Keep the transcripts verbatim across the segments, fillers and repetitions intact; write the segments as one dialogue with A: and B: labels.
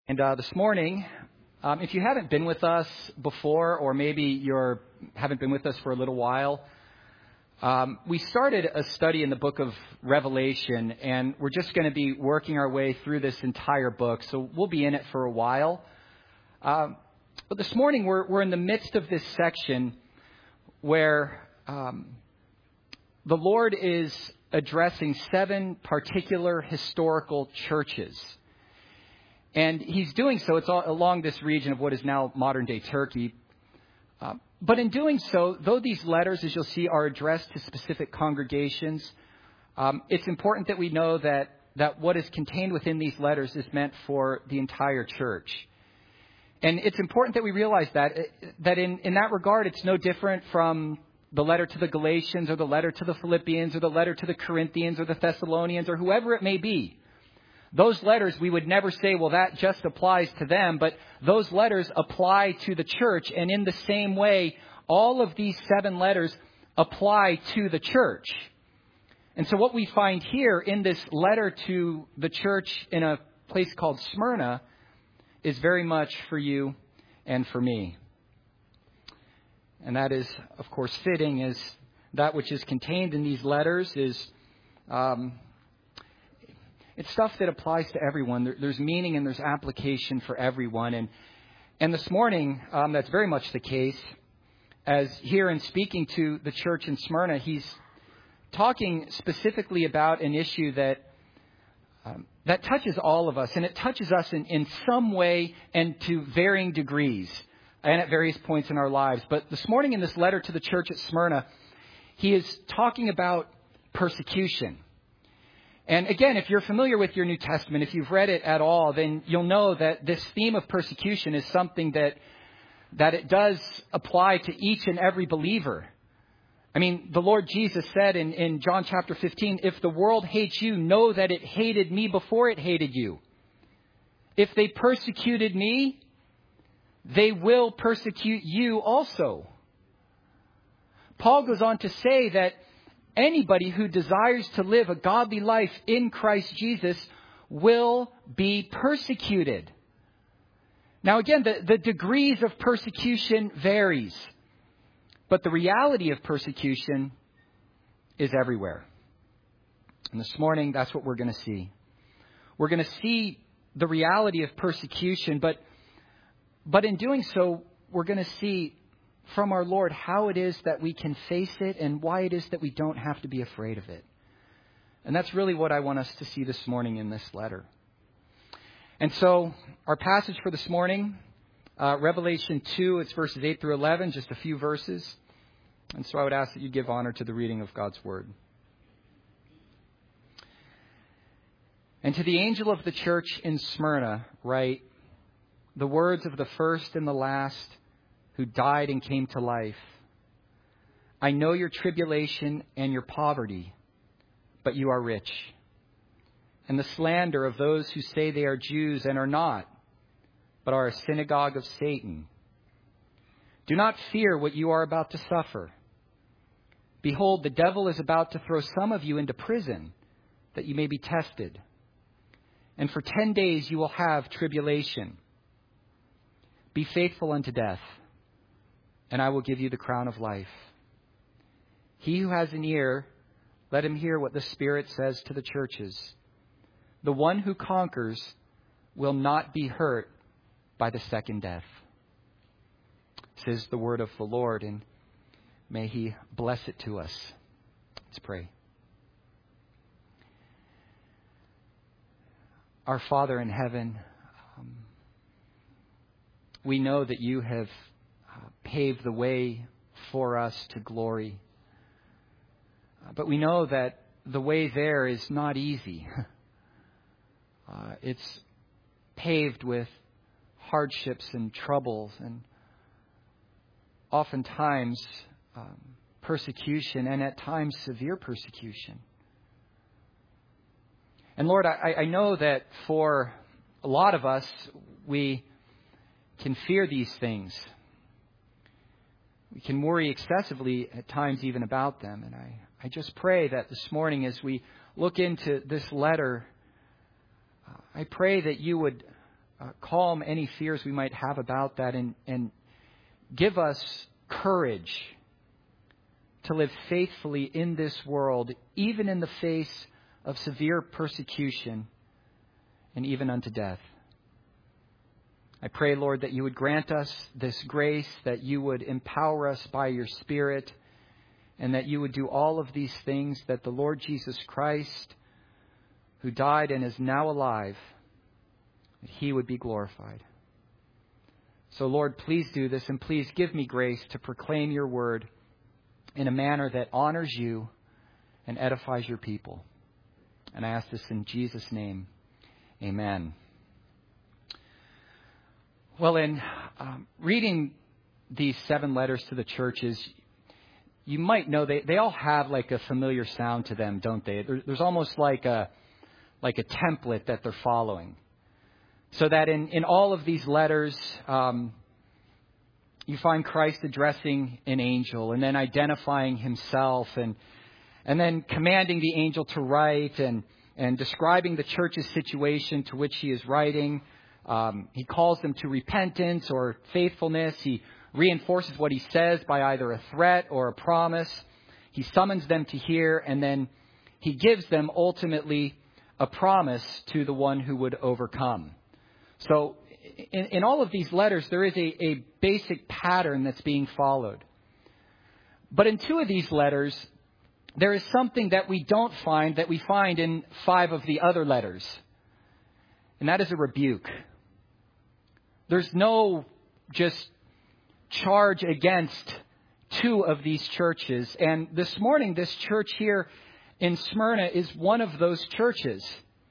A: And uh, this morning, um, if you haven't been with us before, or maybe you haven't been with us for a little while, um, we started a study in the book of Revelation, and we're just going to be working our way through this entire book. So we'll be in it for a while. Um, but this morning, we're, we're in the midst of this section where um, the Lord is addressing seven particular historical churches. And he's doing so, it's all along this region of what is now modern-day Turkey. Uh, but in doing so, though these letters, as you'll see, are addressed to specific congregations, um, it's important that we know that, that what is contained within these letters is meant for the entire church. And it's important that we realize that, that in, in that regard, it's no different from the letter to the Galatians or the letter to the Philippians or the letter to the Corinthians or the Thessalonians or whoever it may be. Those letters, we would never say, well, that just applies to them, but those letters apply to the church. And in the same way, all of these seven letters apply to the church. And so what we find here in this letter to the church in a place called Smyrna is very much for you and for me. And that is, of course, fitting, as that which is contained in these letters is um, it's stuff that applies to everyone. There, there's meaning and there's application for everyone. And and this morning, um, that's very much the case. As here in speaking to the church in Smyrna, he's talking specifically about an issue that um, that touches all of us. And it touches us in, in some way and to varying degrees and at various points in our lives. But this morning in this letter to the church at Smyrna, he is talking about persecution. And again, if you're familiar with your New Testament, if you've read it at all, then you'll know that this theme of persecution is something that that it does apply to each and every believer. I mean, the Lord Jesus said in, in John chapter fifteen, if the world hates you, know that it hated me before it hated you. If they persecuted me, they will persecute you also. Paul goes on to say that anybody who desires to live a godly life in Christ Jesus will be persecuted. Now again, the, the degrees of persecution varies, but the reality of persecution is everywhere. And this morning, that's what we're going to see. We're going to see the reality of persecution, but, but in doing so, we're going to see from our Lord how it is that we can face it and why it is that we don't have to be afraid of it. And that's really what I want us to see this morning in this letter. And so our passage for this morning, uh, Revelation two, it's verses eight through eleven, just a few verses. And so I would ask that you give honor to the reading of God's word. And to the angel of the church in Smyrna write, the words of the first and the last who died and came to life. I know your tribulation and your poverty, but you are rich. And the slander of those who say they are Jews and are not, but are a synagogue of Satan. Do not fear what you are about to suffer. Behold, the devil is about to throw some of you into prison, that you may be tested. And for ten days you will have tribulation. Be faithful unto death, and I will give you the crown of life. He who has an ear, let him hear what the Spirit says to the churches. The one who conquers will not be hurt by the second death. This is the word of the Lord, and may He bless it to us. Let's pray. Our Father in heaven, um, we know that you have paved the way for us to glory. Uh, but we know that the way there is not easy. uh, it's paved with hardships and troubles and oftentimes um, persecution and at times severe persecution. And Lord, I, I know that for a lot of us, we can fear these things. We can worry excessively at times even about them. And I, I just pray that this morning as we look into this letter, uh, I pray that you would uh, calm any fears we might have about that, and, and give us courage to live faithfully in this world, even in the face of severe persecution and even unto death. I pray, Lord, that you would grant us this grace, that you would empower us by your Spirit, and that you would do all of these things, that the Lord Jesus Christ, who died and is now alive, that he would be glorified. So, Lord, please do this, and please give me grace to proclaim your word in a manner that honors you and edifies your people. And I ask this in Jesus' name. Amen. Well, in um, reading these seven letters to the churches, you might know they, they all have like a familiar sound to them, don't they? There, there's almost like a like a template that they're following. So that in, in all of these letters, um, you find Christ addressing an angel and then identifying himself and and then commanding the angel to write and, and describing the church's situation to which he is writing. Um, he calls them to repentance or faithfulness. He reinforces what he says by either a threat or a promise. He summons them to hear, and then he gives them ultimately a promise to the one who would overcome. So in, in all of these letters, there is a, a basic pattern that's being followed. But in two of these letters, there is something that we don't find that we find in five of the other letters. And that is a rebuke. There's no just charge against two of these churches. And this morning, this church here in Smyrna is one of those churches.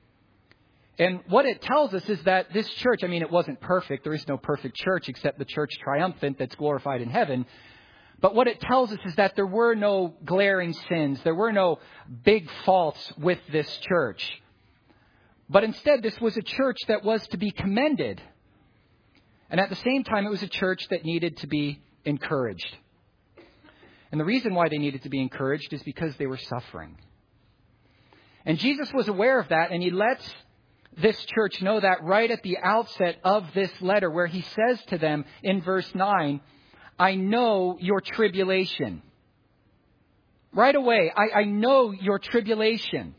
A: And what it tells us is that this church, I mean, it wasn't perfect. There is no perfect church except the church triumphant that's glorified in heaven. But what it tells us is that there were no glaring sins. There were no big faults with this church. But instead, this was a church that was to be commended. And at the same time, it was a church that needed to be encouraged. And the reason why they needed to be encouraged is because they were suffering. And Jesus was aware of that, and he lets this church know that right at the outset of this letter, where he says to them in verse nine, I know your tribulation. Right away, I, I know your tribulation.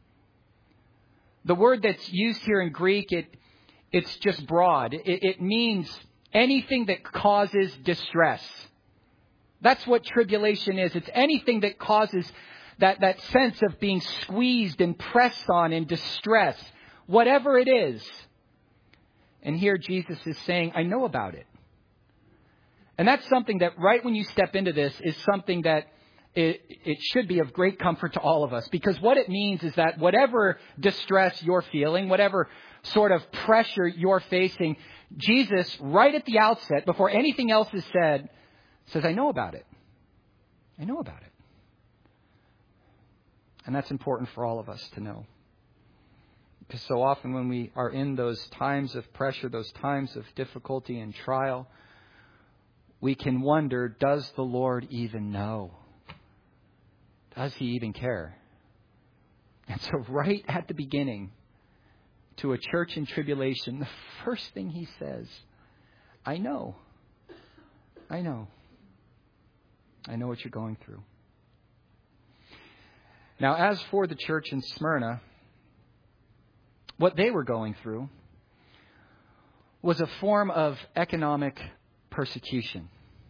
A: The word that's used here in Greek, it it's just broad. It, it means anything that causes distress. That's what tribulation is. It's anything that causes that, that sense of being squeezed and pressed on in distress, whatever it is. And here Jesus is saying, I know about it. And that's something that right when you step into this is something that It, it should be of great comfort to all of us, because what it means is that whatever distress you're feeling, whatever sort of pressure you're facing, Jesus, right at the outset, before anything else is said, says, I know about it. I know about it. And that's important for all of us to know. Because so often when we are in those times of pressure, those times of difficulty and trial, we can wonder, does the Lord even know? Does he even care? And so right at the beginning, to a church in tribulation, the first thing he says, I know. I know. I know what you're going through. Now, as for the church in Smyrna, what they were going through was a form of economic persecution.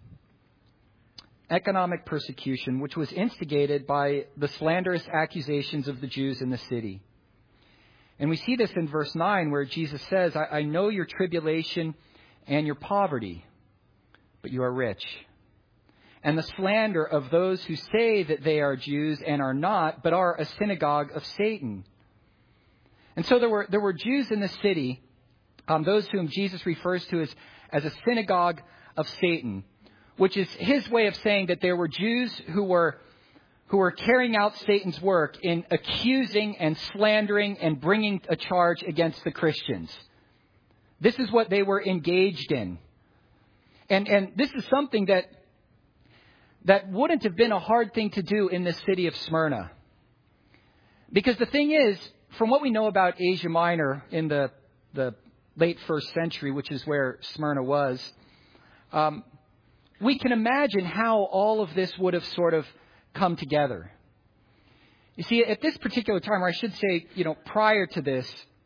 A: Economic persecution, which was instigated by the slanderous accusations of the Jews in the city. And we see this in verse nine, where Jesus says, I, I know your tribulation and your poverty, but you are rich. And the slander of those who say that they are Jews and are not, but are a synagogue of Satan. And so there were there were Jews in the city, um, those whom Jesus refers to as, as a synagogue of Satan, which is his way of saying that there were Jews who were who were carrying out Satan's work in accusing and slandering and bringing a charge against the Christians. This is what they were engaged in. And and this is something that that wouldn't have been a hard thing to do in the city of Smyrna. Because the thing is, from what we know about Asia Minor in the the late first century, which is where Smyrna was, um, we can imagine how all of this would have sort of come together. You see, at this particular time, or I should say, you know, prior to this,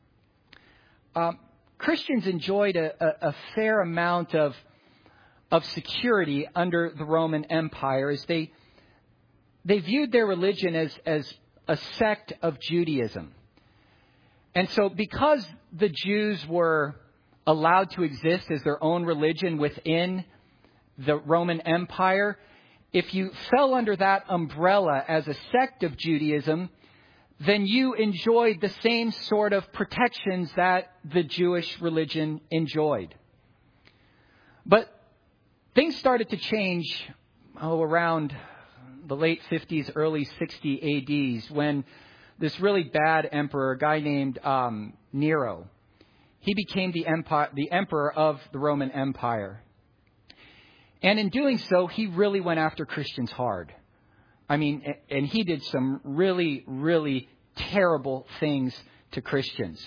A: um, Christians enjoyed a, a, a fair amount of of security under the Roman Empire, as they they viewed their religion as as a sect of Judaism. And so because the Jews were allowed to exist as their own religion within the Roman Empire, if you fell under that umbrella as a sect of Judaism, then you enjoyed the same sort of protections that the Jewish religion enjoyed. But things started to change oh, around the late fifties, early sixty A Ds, when this really bad emperor, a guy named um, Nero, he became the, empire, the emperor of the Roman Empire. And in doing so, he really went after Christians hard. I mean, and he did some really, really terrible things to Christians.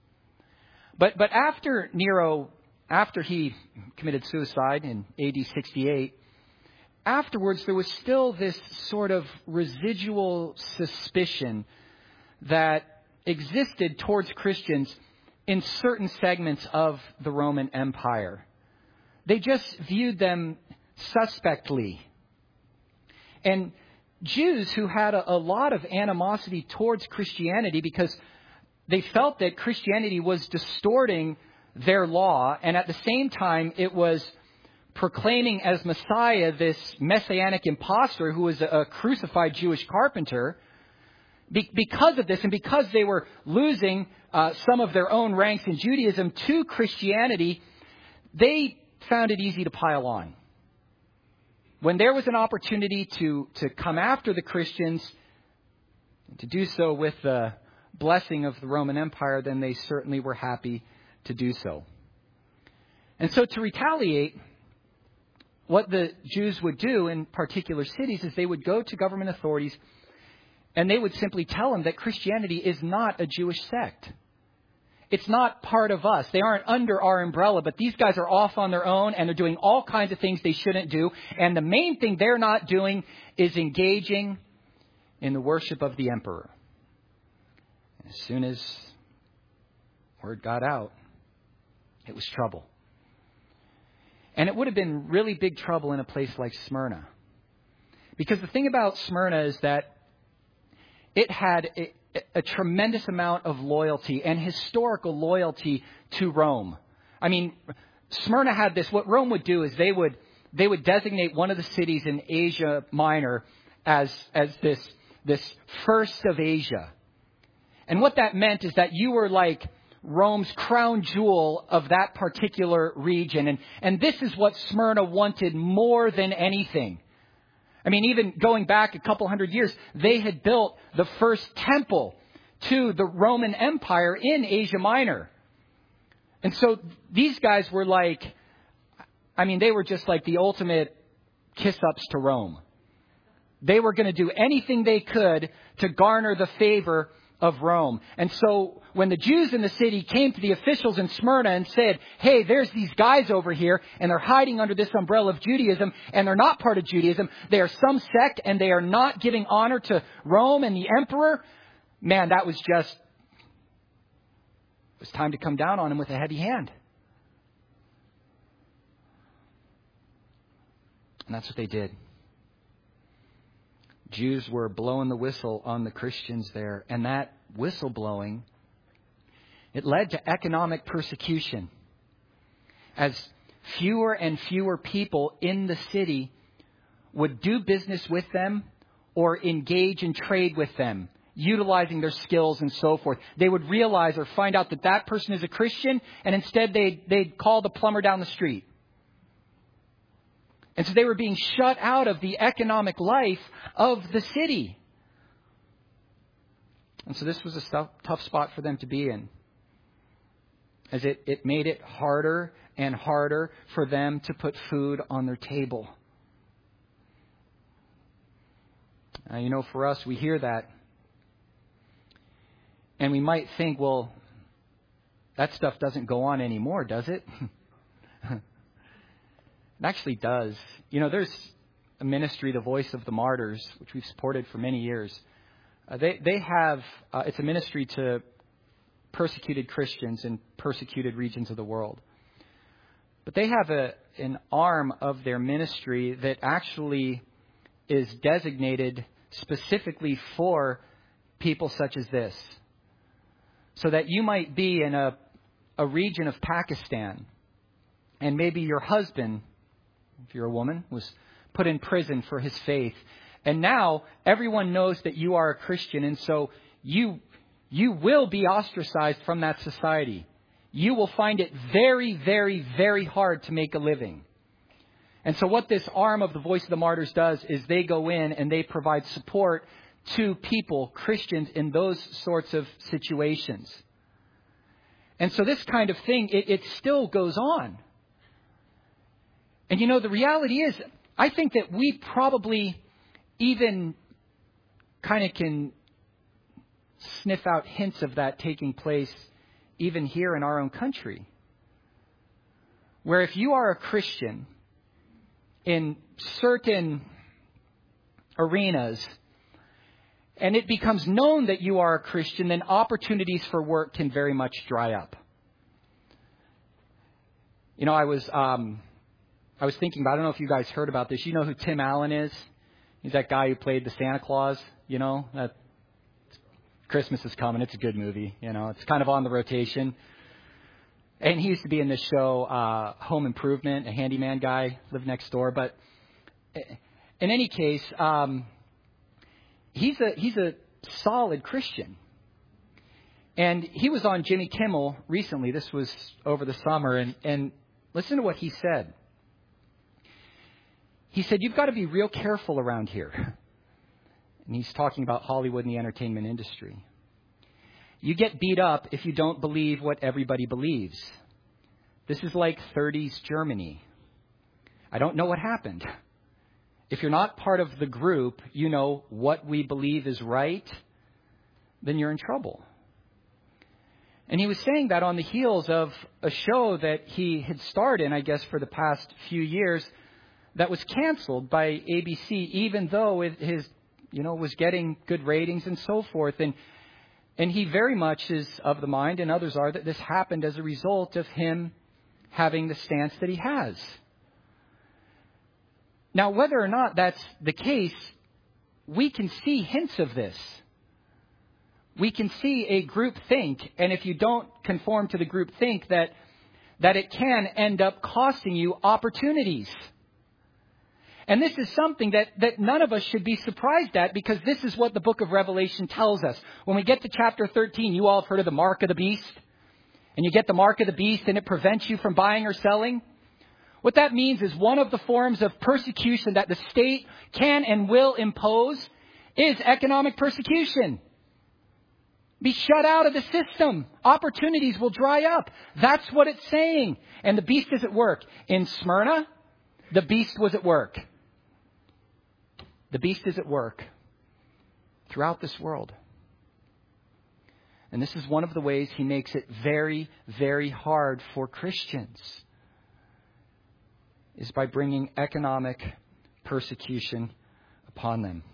A: But but after Nero, after he committed suicide in A D sixty-eight, afterwards there was still this sort of residual suspicion that existed towards Christians in certain segments of the Roman Empire. They just viewed them suspectly. And Jews who had a, a lot of animosity towards Christianity because they felt that Christianity was distorting their law, and at the same time it was proclaiming as Messiah this messianic impostor who was a, a crucified Jewish carpenter. Be, because of this, and because they were losing uh, some of their own ranks in Judaism to Christianity, they found it easy to pile on. When there was an opportunity to, to come after the Christians, to do so with the blessing of the Roman Empire, then they certainly were happy to do so. And so to retaliate, what the Jews would do in particular cities is they would go to government authorities and they would simply tell them that Christianity is not a Jewish sect. It's not part of us. They aren't under our umbrella, but these guys are off on their own and they're doing all kinds of things they shouldn't do. And the main thing they're not doing is engaging in the worship of the emperor. As soon as word got out, it was trouble. And it would have been really big trouble in a place like Smyrna. Because the thing about Smyrna is that it had a, a tremendous amount of loyalty and historical loyalty to Rome. I mean, Smyrna had this. What Rome would do is they would they would designate one of the cities in Asia Minor as as this this first of Asia. And what that meant is that you were like Rome's crown jewel of that particular region. And, and this is what Smyrna wanted more than anything. I mean, even going back a couple hundred years, they had built the first temple to the Roman Empire in Asia Minor. And so these guys were like, I mean, they were just like the ultimate kiss-ups to Rome. They were going to do anything they could to garner the favor of Rome. And so when the Jews in the city came to the officials in Smyrna and said, hey, there's these guys over here and they're hiding under this umbrella of Judaism and they're not part of Judaism. They are some sect and they are not giving honor to Rome and the emperor. Man, that was just, it was time to come down on them with a heavy hand. And that's what they did. Jews were blowing the whistle on the Christians there. And that whistle blowing, it led to economic persecution. As fewer and fewer people in the city would do business with them or engage in trade with them, utilizing their skills and so forth. They would realize or find out that that person is a Christian, and instead they'd, they'd call the plumber down the street. And so they were being shut out of the economic life of the city. And so this was a tough, tough spot for them to be in, as it, it made it harder and harder for them to put food on their table. Uh, you know, for us, we hear that. And we might think, well, that stuff doesn't go on anymore, does it? It actually does. You know, there's a ministry, the Voice of the Martyrs, which we've supported for many years. Uh, they they have, uh, it's a ministry to persecuted Christians in persecuted regions of the world. But they have a an arm of their ministry that actually is designated specifically for people such as this. So that you might be in a, a region of Pakistan, and maybe your husband, if you're a woman, was put in prison for his faith. And now everyone knows that you are a Christian, and so you you will be ostracized from that society. You will find it very, very, very hard to make a living. And so what this arm of the Voice of the Martyrs does is they go in and they provide support to people, Christians, in those sorts of situations. And so this kind of thing, it, it still goes on. And you know, the reality is, I think that we probably even kind of can sniff out hints of that taking place even here in our own country. Where if you are a Christian in certain arenas, and it becomes known that you are a Christian, then opportunities for work can very much dry up. You know, I was um, I was thinking about, I don't know if you guys heard about this. You know who Tim Allen is? He's that guy who played the Santa Claus, you know? That Christmas is coming. It's a good movie, you know. It's kind of on the rotation. And he used to be in this show, uh, Home Improvement, a handyman guy, lived next door. But in any case, um, he's a he's a solid Christian. And he was on Jimmy Kimmel recently. This was over the summer. And, and listen to what he said. He said, you've got to be real careful around here. And he's talking about Hollywood and the entertainment industry. You get beat up if you don't believe what everybody believes. This is like thirties Germany. I don't know what happened. If you're not part of the group, you know what we believe is right, then you're in trouble. And he was saying that on the heels of a show that he had starred in, I guess, for the past few years, that was canceled by A B C, even though it, his, you know, was getting good ratings and so forth. And and he very much is of the mind, and others are, that this happened as a result of him having the stance that he has. Now, whether or not that's the case, we can see hints of this. We can see a group think, and if you don't conform to the group think, that that it can end up costing you opportunities. And this is something that, that none of us should be surprised at, because this is what the book of Revelation tells us. When we get to chapter thirteen, you all have heard of the mark of the beast. And you get the mark of the beast and it prevents you from buying or selling. What that means is one of the forms of persecution that the state can and will impose is economic persecution. Be shut out of the system. Opportunities will dry up. That's what it's saying. And the beast is at work. In Smyrna, the beast was at work. The beast is at work throughout this world. And this is one of the ways he makes it very, very hard for Christians, is by bringing economic persecution upon them.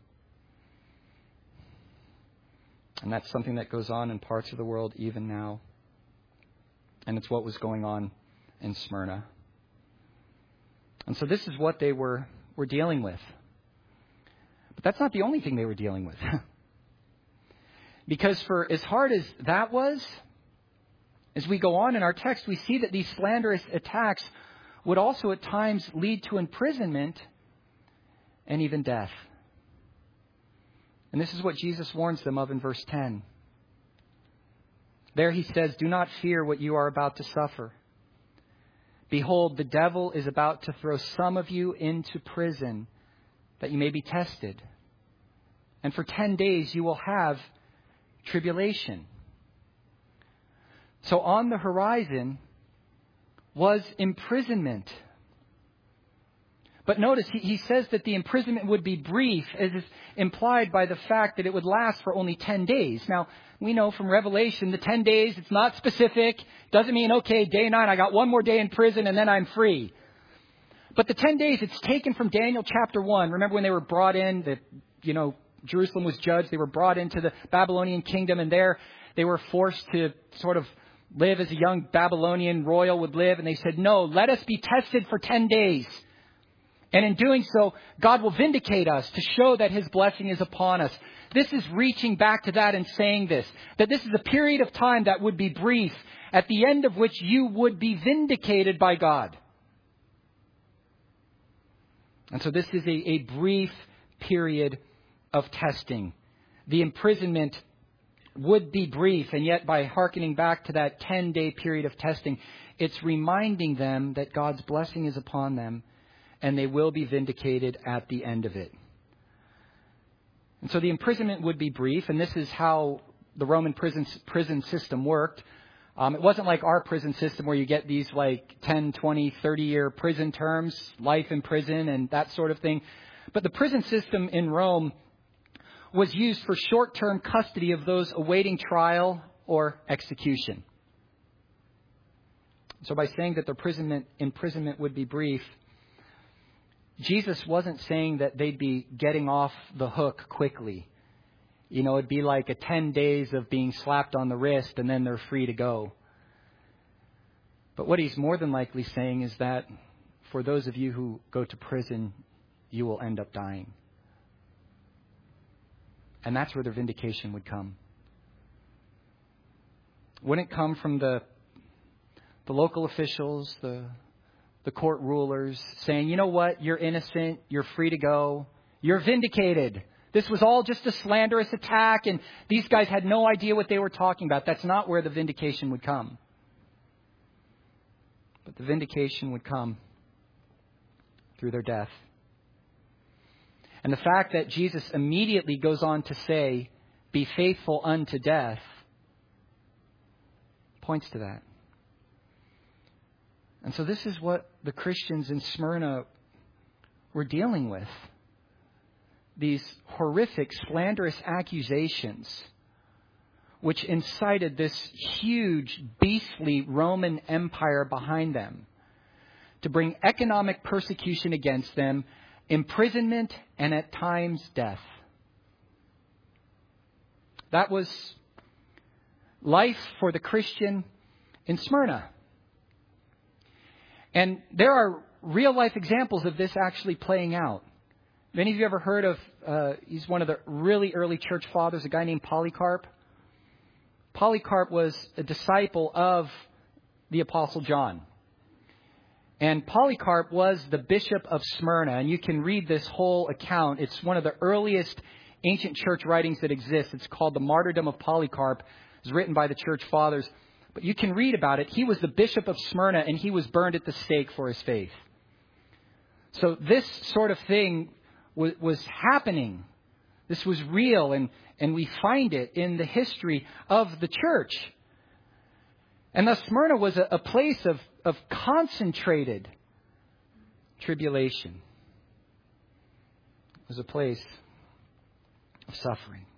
A: And that's something that goes on in parts of the world even now. And it's what was going on in Smyrna. And so this is what they were, were dealing with. But that's not the only thing they were dealing with. Because for as hard as that was, as we go on in our text, we see that these slanderous attacks would also at times lead to imprisonment and even death. And this is what Jesus warns them of in verse ten. There he says, do not fear what you are about to suffer. Behold, the devil is about to throw some of you into prison, that you may be tested. And for ten days you will have tribulation. So on the horizon was imprisonment. But notice he, he says that the imprisonment would be brief, as is implied by the fact that it would last for only ten days. Now, we know from Revelation, the ten days, it's not specific. Doesn't mean, okay, day nine, I got one more day in prison and then I'm free. But the ten days, it's taken from Daniel chapter one. Remember when they were brought in, that, you know, Jerusalem was judged. They were brought into the Babylonian kingdom, and there they were forced to sort of live as a young Babylonian royal would live. And they said, no, let us be tested for ten days. And in doing so, God will vindicate us to show that his blessing is upon us. This is reaching back to that and saying this, that this is a period of time that would be brief, at the end of which you would be vindicated by God. And so this is a, a brief period of testing. The imprisonment would be brief, and yet by hearkening back to that ten-day period of testing, it's reminding them that God's blessing is upon them, and they will be vindicated at the end of it. And so the imprisonment would be brief, and this is how the Roman prison prison system worked. Um, it wasn't like our prison system where you get these like ten, twenty, thirty-year prison terms, life in prison and that sort of thing. But the prison system in Rome was used for short-term custody of those awaiting trial or execution. So by saying that their imprisonment, imprisonment would be brief, Jesus wasn't saying that they'd be getting off the hook quickly. You know, it'd be like a ten days of being slapped on the wrist and then they're free to go. But what he's more than likely saying is that for those of you who go to prison, you will end up dying. And that's where their vindication would come. Wouldn't come from the the local officials, the the court rulers saying, you know what, you're innocent, you're free to go, you're vindicated. This was all just a slanderous attack, and these guys had no idea what they were talking about. That's not where the vindication would come. But the vindication would come through their death. And the fact that Jesus immediately goes on to say, be faithful unto death, points to that. And so this is what the Christians in Smyrna were dealing with. These horrific, slanderous accusations, which incited this huge, beastly Roman Empire behind them to bring economic persecution against them, imprisonment, and at times death. That was life for the Christian in Smyrna. And there are real-life examples of this actually playing out. Many of you ever heard of, uh, he's one of the really early church fathers, a guy named Polycarp. Polycarp was a disciple of the Apostle John. And Polycarp was the bishop of Smyrna. And you can read this whole account. It's one of the earliest ancient church writings that exists. It's called The Martyrdom of Polycarp. It's written by the church fathers. But you can read about it. He was the bishop of Smyrna, and he was burned at the stake for his faith. So this sort of thing was, was happening. This was real, and, and we find it in the history of the church. And thus Smyrna was a, a place of, of concentrated tribulation. It was a place of suffering.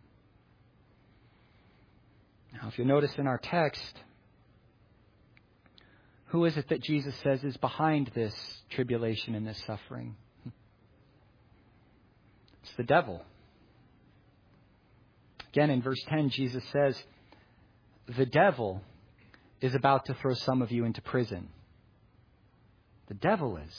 A: Now, if you notice in our text, who is it that Jesus says is behind this tribulation and this suffering? It's the devil. Again, in verse ten, Jesus says, the devil is about to throw some of you into prison. The devil is.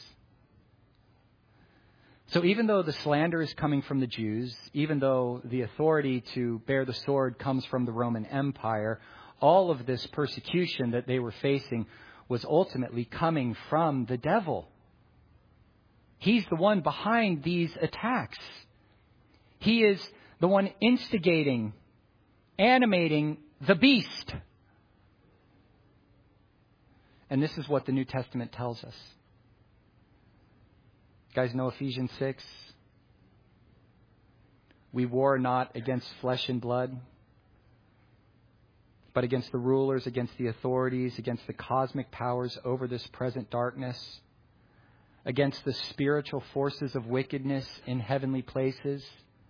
A: So even though the slander is coming from the Jews, even though the authority to bear the sword comes from the Roman Empire, all of this persecution that they were facing was ultimately coming from the devil. He's the one behind these attacks. He is the one instigating, animating the beast. And this is what the New Testament tells us. You guys know Ephesians six? We war not against flesh and blood, but against the rulers, against the authorities, against the cosmic powers over this present darkness, against the spiritual forces of wickedness in heavenly places.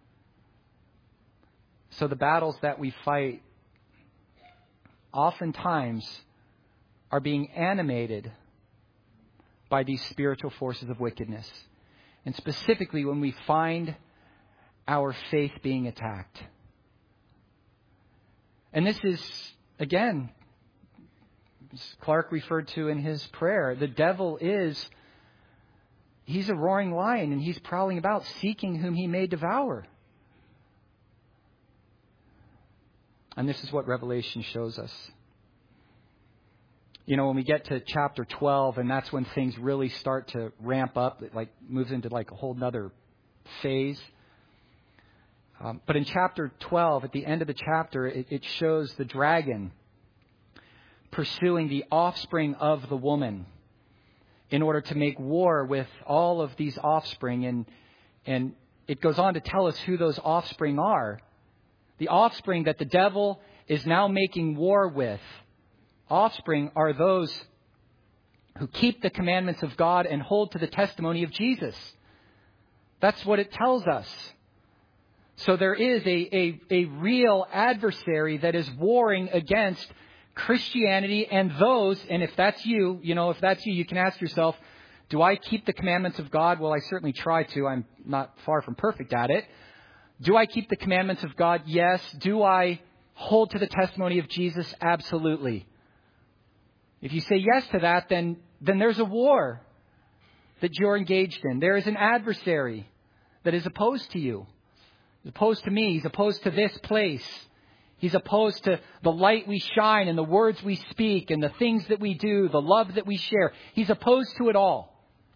A: So the battles that we fight oftentimes are being animated by these spiritual forces of wickedness. And specifically when we find our faith being attacked. And this is, again, as Clark referred to in his prayer, the devil is, he's a roaring lion and he's prowling about seeking whom he may devour. And this is what Revelation shows us. You know, when we get to chapter twelve, and that's when things really start to ramp up, it like moves into like a whole nother phase. Um, but in chapter twelve, at the end of the chapter, it, it shows the dragon pursuing the offspring of the woman in order to make war with all of these offspring. And, and it goes on to tell us who those offspring are. The offspring that the devil is now making war with. Offspring are those who keep the commandments of God and hold to the testimony of Jesus. That's what it tells us. So there is a, a, a real adversary that is warring against Christianity and those, and if that's you, you know, if that's you, you can ask yourself, do I keep the commandments of God? Well, I certainly try to. I'm not far from perfect at it. Do I keep the commandments of God? Yes. Do I hold to the testimony of Jesus? Absolutely. If you say yes to that, then, then there's a war that you're engaged in. There is an adversary that is opposed to you. He's opposed to me. He's opposed to this place. He's opposed to the light we shine and the words we speak and the things that we do, the love that we share. He's opposed to it all.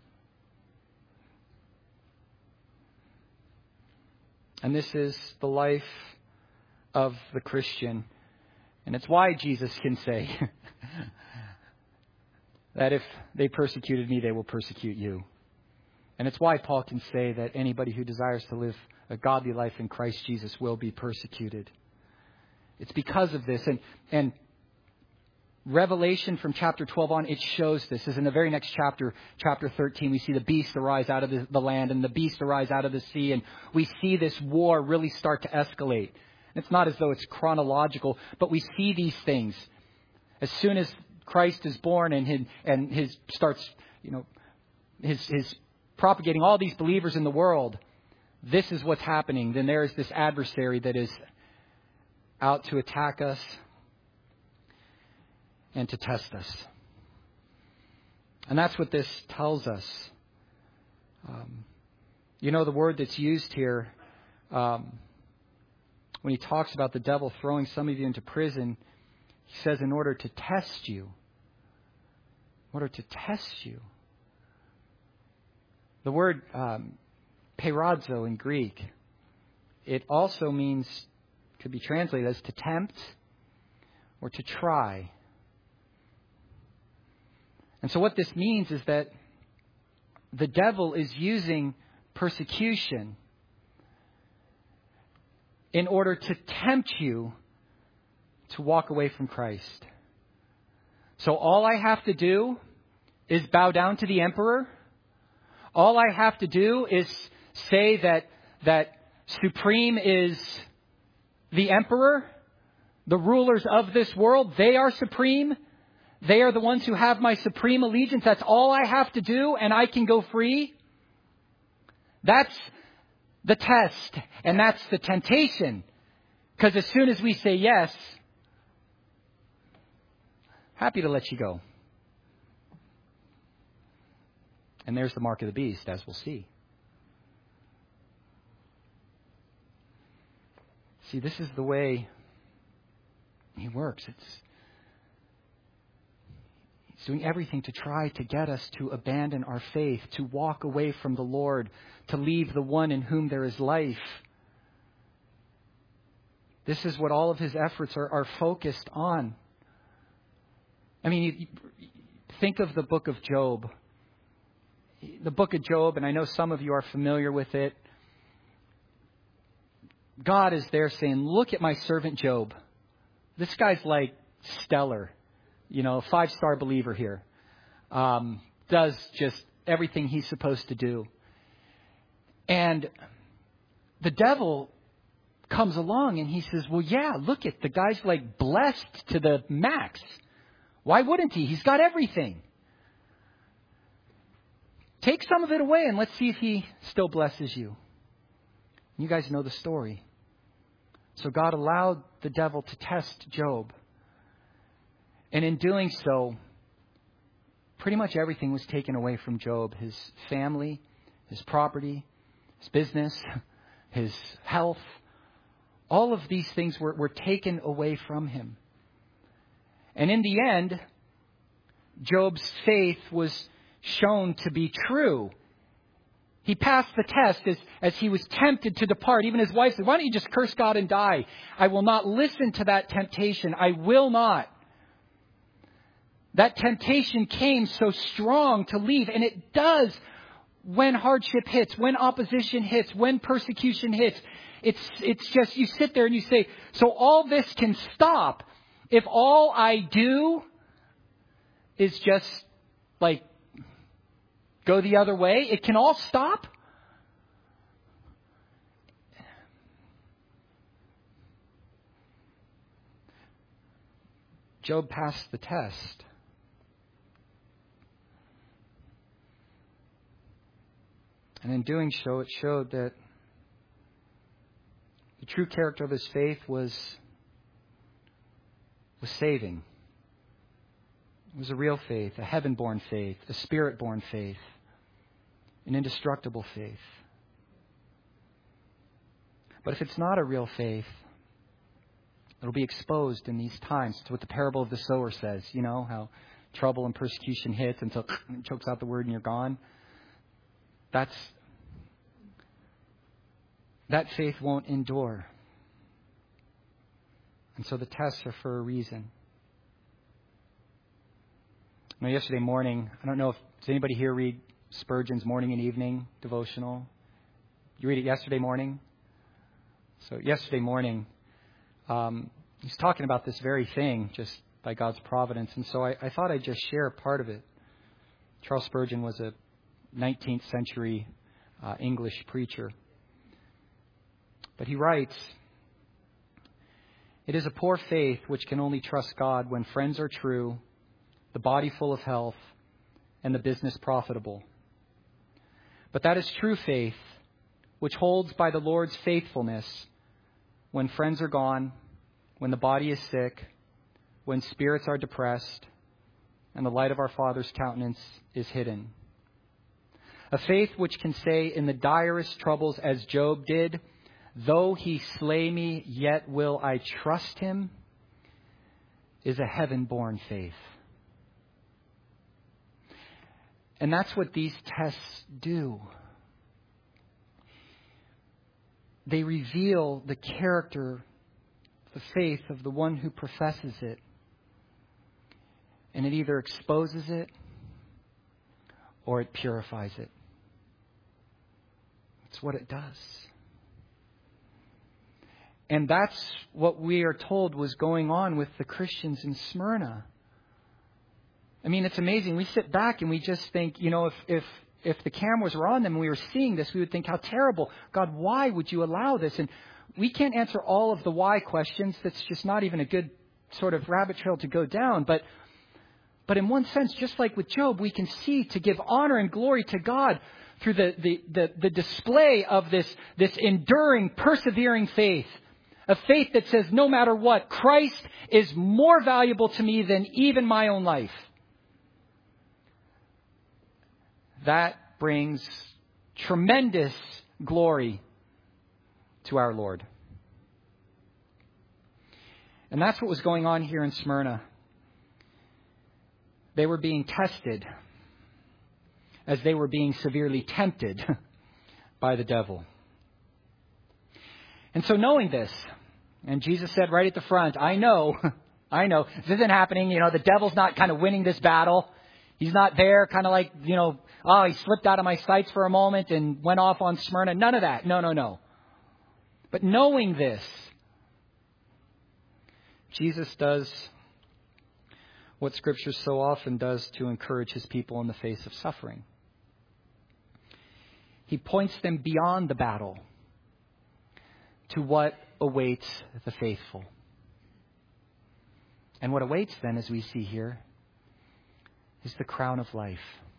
A: And this is the life of the Christian. And it's why Jesus can say that if they persecuted me, they will persecute you. And it's why Paul can say that anybody who desires to live a godly life in Christ Jesus will be persecuted. It's because of this. And, and Revelation from chapter twelve on, it shows this. As in the very next chapter, chapter thirteen, we see the beast arise out of the, the land and the beast arise out of the sea. And we see this war really start to escalate. It's not as though it's chronological, but we see these things. As soon as Christ is born and his, and his starts, you know, his, his propagating all these believers in the world, this is what's happening. Then there is this adversary that is out to attack us and to test us. And that's what this tells us. Um, you know, the word that's used here, um, when he talks about the devil throwing some of you into prison, he says in order to test you. In order to test you. The word um, peirazo in Greek, it also means, could be translated as to tempt or to try. And so what this means is that the devil is using persecution in order to tempt you to walk away from Christ. So all I have to do is bow down to the emperor. All I have to do is say that that supreme is the emperor, the rulers of this world. They are supreme. They are the ones who have my supreme allegiance. That's all I have to do, and I can go free. That's the test, and that's the temptation. Because as soon as we say yes, happy to let you go. And there's the mark of the beast, as we'll see. See, this is the way he works. It's He's doing everything to try to get us to abandon our faith, to walk away from the Lord, to leave the one in whom there is life. This is what all of his efforts are, are focused on. I mean, you, you think of the book of Job. The book of Job, and I know some of you are familiar with it. God is there saying, look at my servant Job. This guy's like stellar. You know, five-star believer here. Um, does just everything he's supposed to do. And the devil comes along and he says, well, yeah, look at the guy's like blessed to the max. Why wouldn't he? He's got everything. Take some of it away and let's see if he still blesses you. You guys know the story. So God allowed the devil to test Job. And in doing so, pretty much everything was taken away from Job. His family, his property, his business, his health. All of these things were, were taken away from him. And in the end, Job's faith was shown to be true. He passed the test as, as he was tempted to depart. Even his wife said, why don't you just curse God and die? I will not listen to that temptation. I will not. That temptation came so strong to leave. And it does when hardship hits, when opposition hits, when persecution hits. It's, it's just, you sit there and you say, so all this can stop if all I do is just like go the other way. It can all stop. Job passed the test. And in doing so, it showed that the true character of his faith was, was saving. It was a real faith, a heaven-born faith, a spirit-born faith, an indestructible faith. But if it's not a real faith, it'll be exposed in these times. It's what the parable of the sower says. You know, how trouble and persecution hits until it chokes out the word and you're gone. That's that faith won't endure. And so the tests are for a reason. You know, yesterday morning, I don't know if does anybody here read Spurgeon's morning and evening devotional? You read it yesterday morning? So yesterday morning, um, he's talking about this very thing just by God's providence. And so I, I thought I'd just share a part of it. Charles Spurgeon was a nineteenth century uh, English preacher. But he writes, it is a poor faith which can only trust God when friends are true, the body full of health, and the business profitable. But that is true faith, which holds by the Lord's faithfulness when friends are gone, when the body is sick, when spirits are depressed, and the light of our Father's countenance is hidden. A faith which can say in the direst troubles as Job did, though he slay me, yet will I trust him, is a heaven-born faith. And that's what these tests do. They reveal the character, the faith of the one who professes it. And it either exposes it or it purifies it. That's what it does. And that's what we are told was going on with the Christians in Smyrna. I mean, it's amazing. We sit back and we just think, you know, if if if the cameras were on them and we were seeing this, we would think, how terrible. God, why would you allow this? And we can't answer all of the why questions. That's just not even a good sort of rabbit trail to go down. But but in one sense, just like with Job, we can see to give honor and glory to God through the the the, the display of this, this enduring, persevering faith. A faith that says, no matter what, Christ is more valuable to me than even my own life. That brings tremendous glory to our Lord. And that's what was going on here in Smyrna. They were being tested as they were being severely tempted by the devil. And so knowing this, and Jesus said right at the front, I know, I know, this isn't happening. You know, the devil's not kind of winning this battle. He's not there kind of like, you know, oh, he slipped out of my sights for a moment and went off on Smyrna. None of that. No, no, no. But knowing this, Jesus does what Scripture so often does to encourage his people in the face of suffering. He points them beyond the battle to what awaits the faithful. And what awaits then, as we see here, is the crown of life.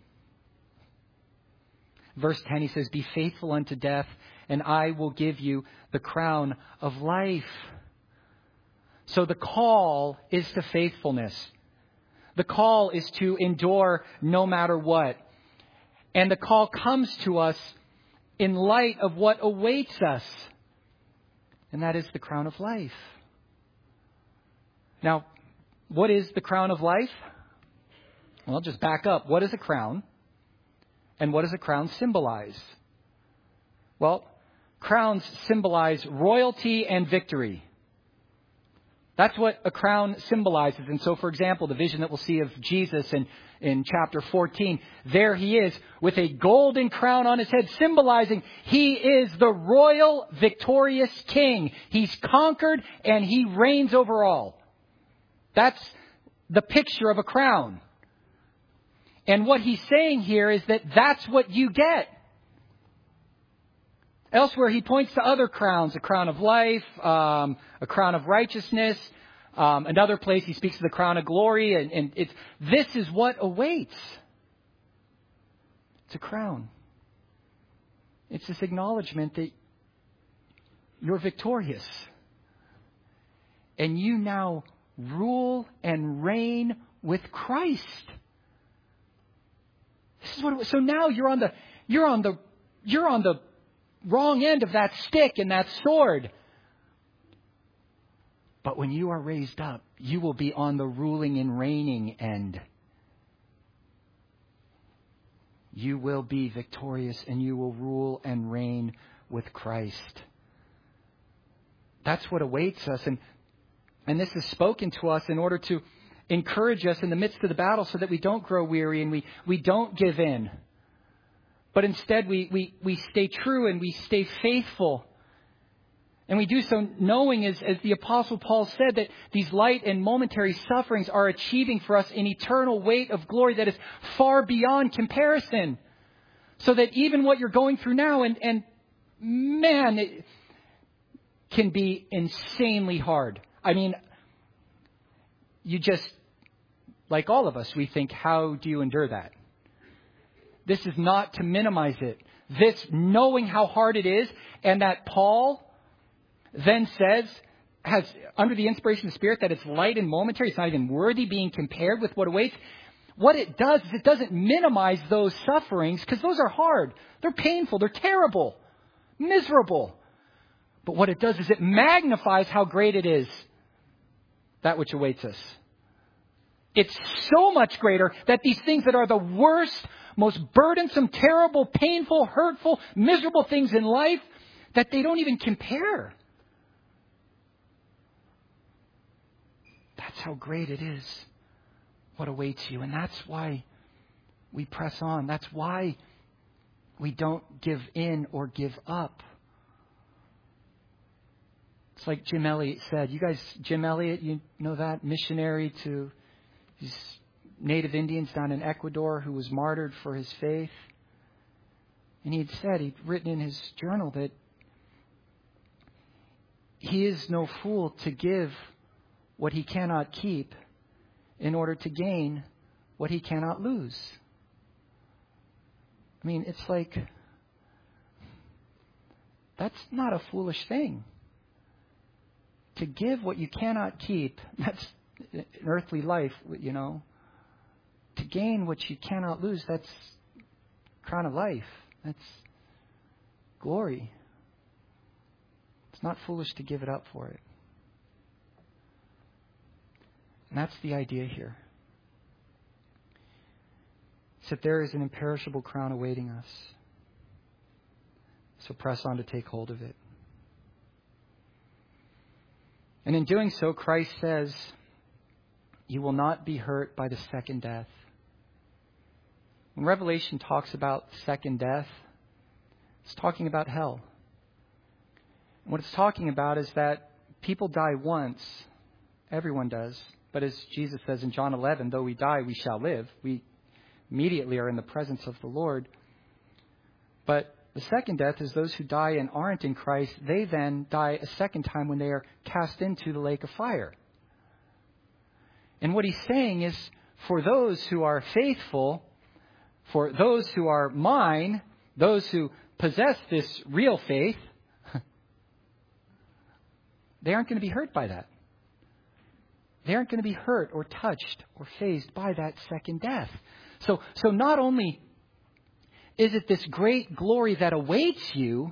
A: Verse ten, he says, "Be faithful unto death, and I will give you the crown of life." So the call is to faithfulness. The call is to endure no matter what. And the call comes to us in light of what awaits us. And that is the crown of life. Now, what is the crown of life? Well, just back up. What is a crown? And what does a crown symbolize? Well, crowns symbolize royalty and victory. That's what a crown symbolizes. And so, for example, the vision that we'll see of Jesus in, in chapter fourteen, there he is with a golden crown on his head, symbolizing he is the royal victorious king. He's conquered and he reigns over all. That's the picture of a crown. And what he's saying here is that that's what you get. Elsewhere, he points to other crowns, a crown of life, um, a crown of righteousness. Um, another place, he speaks of the crown of glory. And, and it's this is what awaits. It's a crown. It's this acknowledgement that you're victorious. And you now rule and reign with Christ. This is what it, so now you're on the you're on the you're on the wrong end of that stick and that sword. But when you are raised up, you will be on the ruling and reigning end. You will be victorious and you will rule and reign with Christ. That's what awaits us. And, and this is spoken to us in order to encourage us in the midst of the battle so that we don't grow weary and we, we don't give in. But instead we, we, we stay true and we stay faithful. And we do so knowing, as, as the Apostle Paul said, that these light and momentary sufferings are achieving for us an eternal weight of glory that is far beyond comparison. So that even what you're going through now, and, and man, it can be insanely hard. I mean, you just, like all of us, we think, how do you endure that? This is not to minimize it. This, knowing how hard it is, and that Paul then says, has under the inspiration of the Spirit, that it's light and momentary. It's not even worthy being compared with what awaits. What it does is it doesn't minimize those sufferings, because those are hard. They're painful. They're terrible. Miserable. But what it does is it magnifies how great it is, that which awaits us. It's so much greater that these things that are the worst, most burdensome, terrible, painful, hurtful, miserable things in life, that they don't even compare. That's how great it is, what awaits you. And that's why we press on. That's why we don't give in or give up. It's like Jim Elliot said. You guys, Jim Elliot, you know that? Missionary to these native Indians down in Ecuador who was martyred for his faith. And he'd said, he'd written in his journal that he is no fool to give what he cannot keep in order to gain what he cannot lose. I mean, it's like, that's not a foolish thing. To give what you cannot keep, that's an earthly life, you know. To gain what you cannot lose, that's crown of life. That's glory. It's not foolish to give it up for it. And that's the idea here. It's that there is an imperishable crown awaiting us. So press on to take hold of it. And in doing so, Christ says, you will not be hurt by the second death. When Revelation talks about second death, it's talking about hell. And what it's talking about is that people die once. Everyone does. But as Jesus says in John eleven, though we die, we shall live. We immediately are in the presence of the Lord. But The second death is those who die and aren't in Christ. They then die a second time when they are cast into the lake of fire. And what he's saying is, for those who are faithful, for those who are mine, those who possess this real faith, they aren't going to be hurt by that. They aren't going to be hurt or touched or fazed by that second death. So, so not only is it this great glory that awaits you,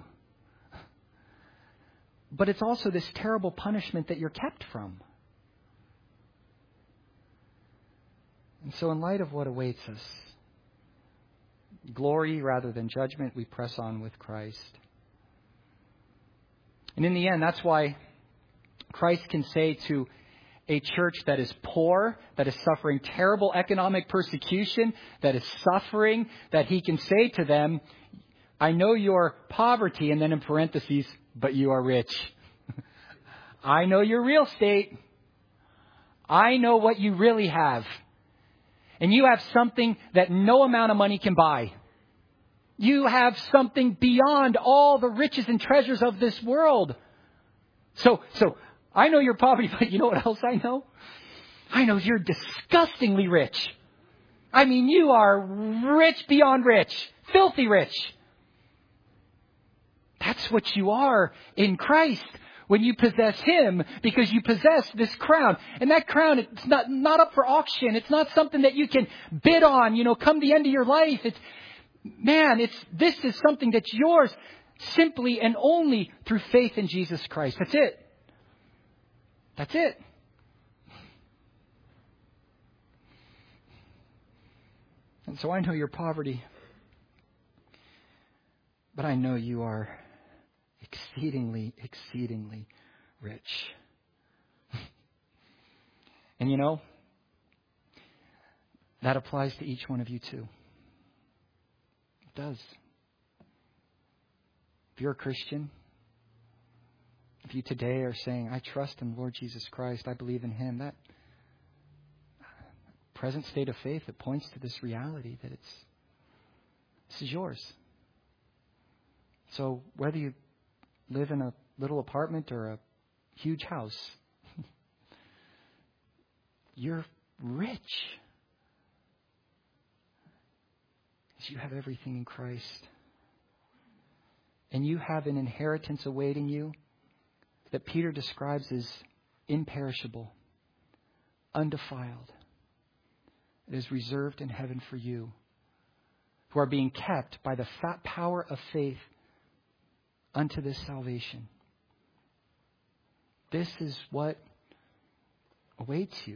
A: but it's also this terrible punishment that you're kept from. And so in light of what awaits us, glory rather than judgment, we press on with Christ. And in the end, that's why Christ can say to a church that is poor, that is suffering terrible economic persecution, that is suffering, that he can say to them, I know your poverty, and then in parentheses, but you are rich. I know your real state. I know what you really have. And you have something that no amount of money can buy. You have something beyond all the riches and treasures of this world. So, so I know your poverty, but you know what else I know? I know you're disgustingly rich. I mean, you are rich beyond rich, filthy rich. That's what you are in Christ when you possess Him, because you possess this crown. And that crown, it's not, not up for auction. It's not something that you can bid on, you know, come the end of your life. It's, man, it's, this is something that's yours simply and only through faith in Jesus Christ. That's it. That's it. And so I know your poverty, but I know you are exceedingly, exceedingly rich. And you know, that applies to each one of you too. It does. If you're a Christian, if you today are saying, I trust in Lord Jesus Christ, I believe in Him, that present state of faith that points to this reality that it's, this is yours. So whether you live in a little apartment or a huge house, you're rich. Because you have everything in Christ. And you have an inheritance awaiting you that Peter describes as imperishable, undefiled. It is reserved in heaven for you, who are being kept by the fat power of faith unto this salvation. This is what awaits you.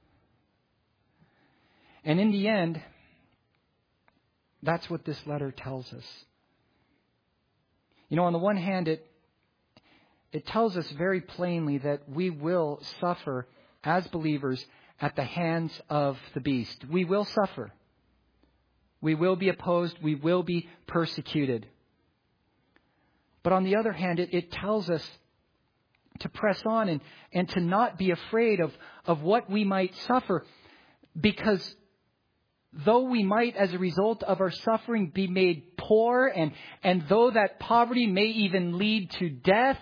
A: And in the end, that's what this letter tells us. You know, on the one hand, it it tells us very plainly that we will suffer as believers at the hands of the beast. We will suffer. We will be opposed. We will be persecuted. But on the other hand, it, it tells us to press on and, and to not be afraid of, of what we might suffer, because though we might, as a result of our suffering, be made poor, and, and though that poverty may even lead to death,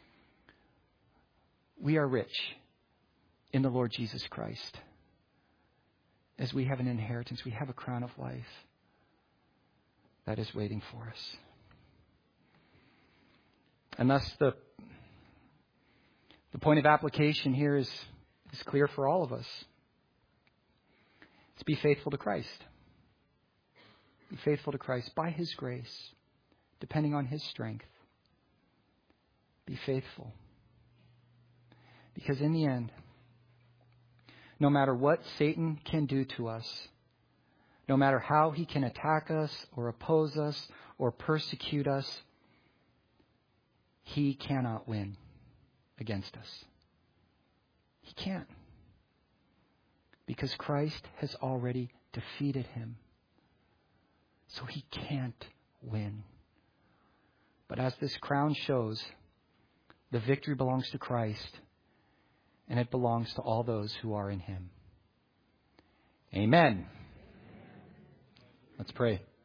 A: we are rich in the Lord Jesus Christ. As we have an inheritance, we have a crown of life that is waiting for us. And thus the, the point of application here is, is clear for all of us. It's be faithful to Christ. Be faithful to Christ by His grace, depending on His strength. Be faithful. Because in the end, no matter what Satan can do to us, no matter how he can attack us or oppose us or persecute us, he cannot win against us. He can't. Because Christ has already defeated him. So he can't win. But as this crown shows, the victory belongs to Christ, and it belongs to all those who are in Him. Amen. Let's pray.